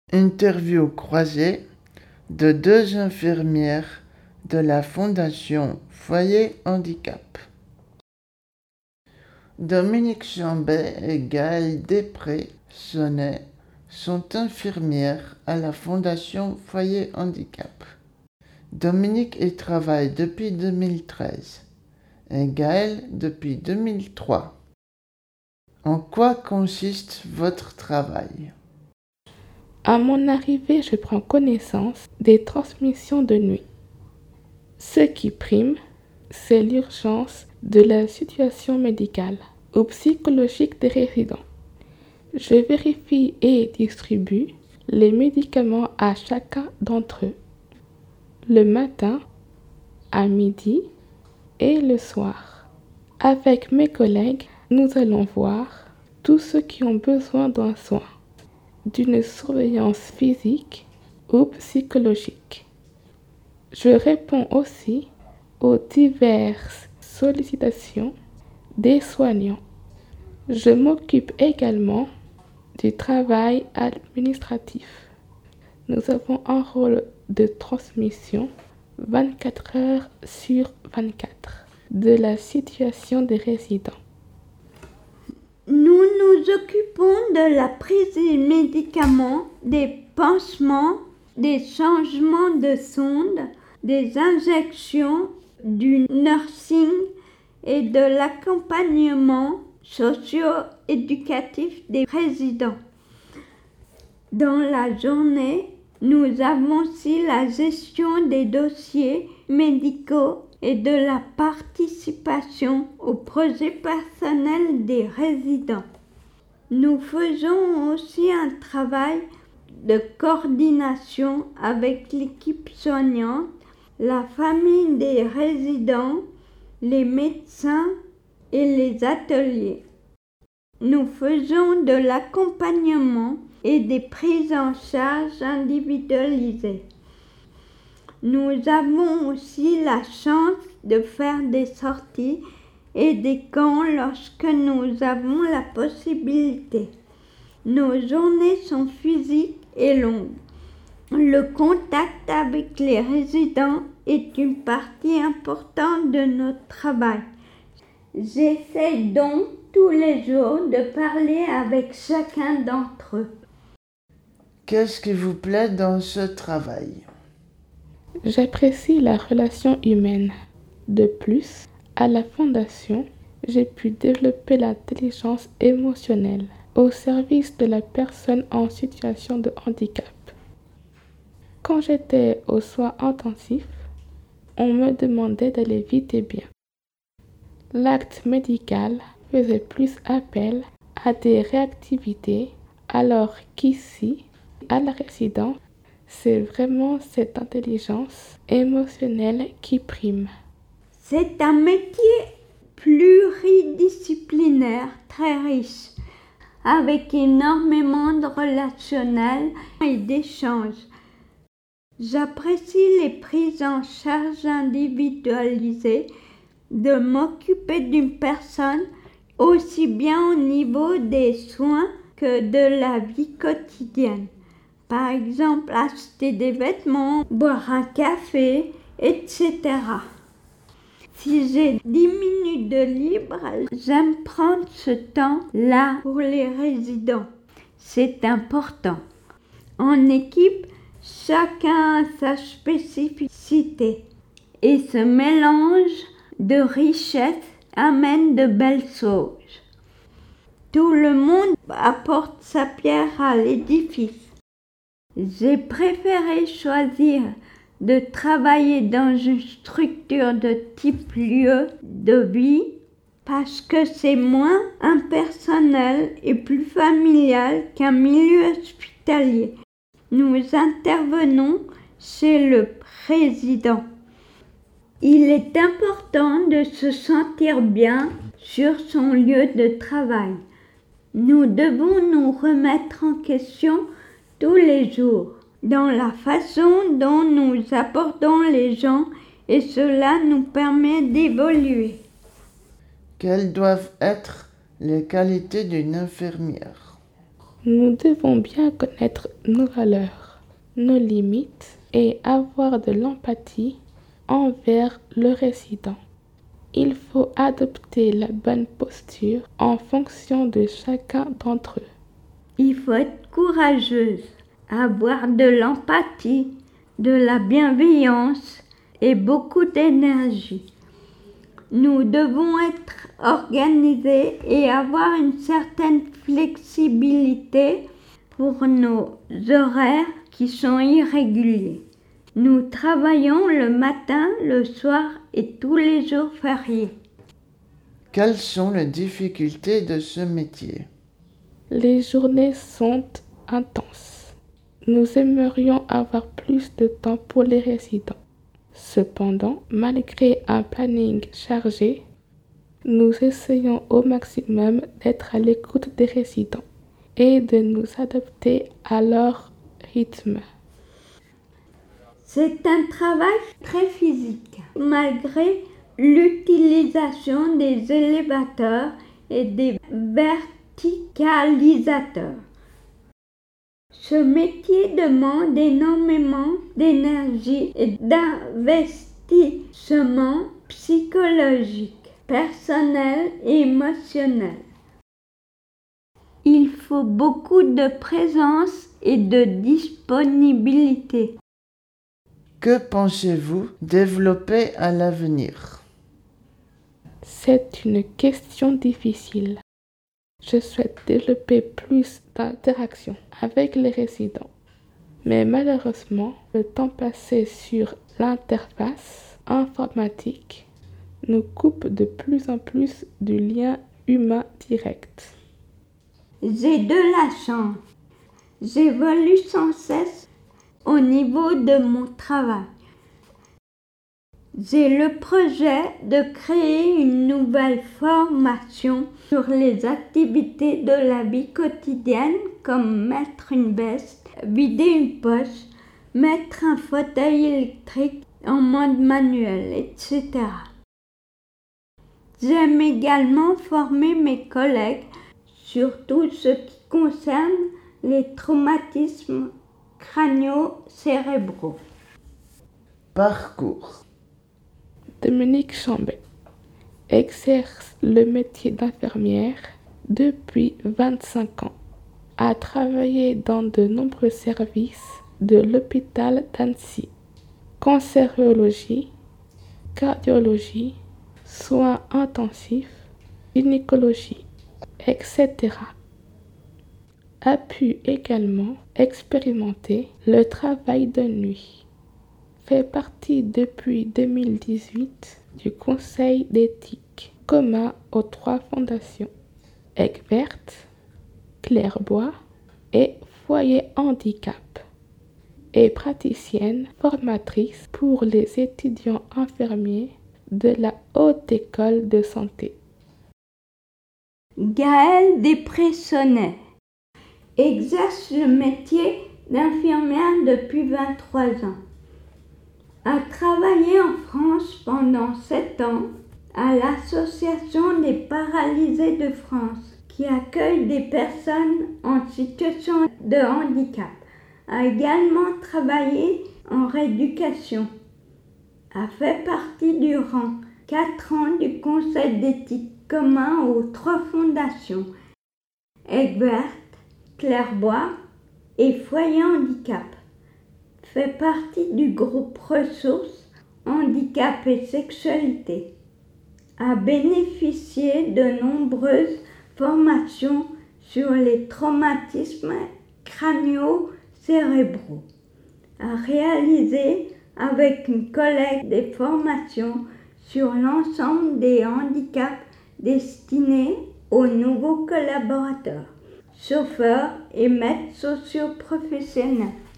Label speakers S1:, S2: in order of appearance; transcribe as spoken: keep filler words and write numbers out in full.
S1: Interview croisée de deux infirmières de la Fondation Foyer Handicap. Dominique Chambet et Gaëlle Després-Sonnet sont infirmières à la Fondation Foyer Handicap. Dominique y travaille depuis deux mille treize et Gaëlle depuis deux mille trois. En quoi consiste votre travail ?
S2: À mon arrivée, je prends connaissance des transmissions de nuit. Ce qui prime, c'est l'urgence de la situation médicale ou psychologique des résidents. Je vérifie et distribue les médicaments à chacun d'entre eux, le matin, à midi et le soir. Avec mes collègues, nous allons voir tous ceux qui ont besoin d'un soin, d'une surveillance physique ou psychologique. Je réponds aussi aux diverses sollicitations des soignants. Je m'occupe également du travail administratif. Nous avons un rôle de transmission vingt-quatre heures sur vingt-quatre de la situation des résidents.
S3: Nous nous occupons de la prise des médicaments, des pansements, des changements de sondes, des injections, du nursing et de l'accompagnement socio-éducatif des résidents. Dans la journée, nous avons aussi la gestion des dossiers médicaux et de la participation au projet personnel des résidents. Nous faisons aussi un travail de coordination avec l'équipe soignante, la famille des résidents, les médecins et les ateliers. Nous faisons de l'accompagnement et des prises en charge individualisées. Nous avons aussi la chance de faire des sorties et des camps lorsque nous avons la possibilité. Nos journées sont physiques et longues. Le contact avec les résidents est une partie importante de notre travail. J'essaie donc tous les jours de parler avec chacun d'entre eux.
S1: Qu'est-ce qui vous plaît dans ce travail ?
S2: J'apprécie la relation humaine. De plus, à la Fondation, j'ai pu développer l'intelligence émotionnelle au service de la personne en situation de handicap. Quand j'étais aux soins intensifs, on me demandait d'aller vite et bien. L'acte médical faisait plus appel à des réactivités, alors qu'ici, à la résidence, c'est vraiment cette intelligence émotionnelle qui prime.
S3: C'est un métier pluridisciplinaire, très riche, avec énormément de relationnel et d'échanges. J'apprécie les prises en charge individualisées, de m'occuper d'une personne aussi bien au niveau des soins que de la vie quotidienne. Par exemple, acheter des vêtements, boire un café, et cetera. Si j'ai dix minutes de libre, j'aime prendre ce temps-là pour les résidents. C'est important. En équipe, chacun a sa spécificité et ce mélange de richesses amène de belles choses. Tout le monde apporte sa pierre à l'édifice. J'ai préféré choisir de travailler dans une structure de type lieu de vie parce que c'est moins impersonnel et plus familial qu'un milieu hospitalier. Nous intervenons chez le président. Il est important de se sentir bien sur son lieu de travail. Nous devons nous remettre en question tous les jours dans la façon dont nous abordons les gens et cela nous permet d'évoluer.
S1: Quelles doivent être les qualités d'une infirmière ?
S2: Nous devons bien connaître nos valeurs, nos limites et avoir de l'empathie envers le résident. Il faut adopter la bonne posture en fonction de chacun d'entre eux.
S3: Il faut être courageuse, avoir de l'empathie, de la bienveillance et beaucoup d'énergie. Nous devons être organisés et avoir une certaine flexibilité pour nos horaires qui sont irréguliers. Nous travaillons le matin, le soir et tous les jours fériés.
S1: Quelles sont les difficultés de ce métier?
S2: Les journées sont intenses. Nous aimerions avoir plus de temps pour les résidents. Cependant, malgré un planning chargé, nous essayons au maximum d'être à l'écoute des résidents et de nous adapter à leur rythme.
S3: C'est un travail très physique, malgré l'utilisation des élévateurs et des verticalisateurs. Ce métier demande énormément d'énergie et d'investissement psychologique, personnel et émotionnel. Il faut beaucoup de présence et de disponibilité.
S1: Que pensez-vous développer à l'avenir?
S2: C'est une question difficile. Je souhaite développer plus d'interaction avec les résidents. Mais malheureusement, le temps passé sur l'interface informatique nous coupe de plus en plus du lien humain direct.
S3: J'ai de la chance. J'évolue sans cesse au niveau de mon travail. J'ai le projet de créer une nouvelle formation sur les activités de la vie quotidienne comme mettre une veste, vider une poche, mettre un fauteuil électrique en mode manuel, et cetera. J'aime également former mes collègues sur tout ce qui concerne les traumatismes crânio-cérébraux.
S1: Parcours.
S2: Dominique Chambet exerce le métier d'infirmière depuis vingt-cinq ans. A travaillé dans de nombreux services de l'hôpital d'Annecy. Cancérologie, cardiologie, soins intensifs, gynécologie, et cetera. A pu également expérimenter le travail de nuit. Fait partie depuis deux mille dix-huit du Conseil d'éthique commun aux trois fondations Aigues Vertes, Clairbois et Foyer Handicap et praticienne formatrice pour les étudiants infirmiers de la Haute École de Santé.
S3: Gaëlle Despressonnet exerce le métier d'infirmière depuis vingt-trois ans. A travaillé en France pendant sept ans à l'Association des paralysés de France qui accueille des personnes en situation de handicap. A également travaillé en rééducation. A fait partie durant quatre ans du Conseil d'éthique commun aux trois fondations Aigues Vertes, Clairbois et Foyer Handicap. Fait partie du groupe Ressources, Handicap et Sexualité. A bénéficié de nombreuses formations sur les traumatismes crânio-cérébraux. A réalisé avec une collègue des formations sur l'ensemble des handicaps destinés aux nouveaux collaborateurs, chauffeurs et maîtres socio-professionnels.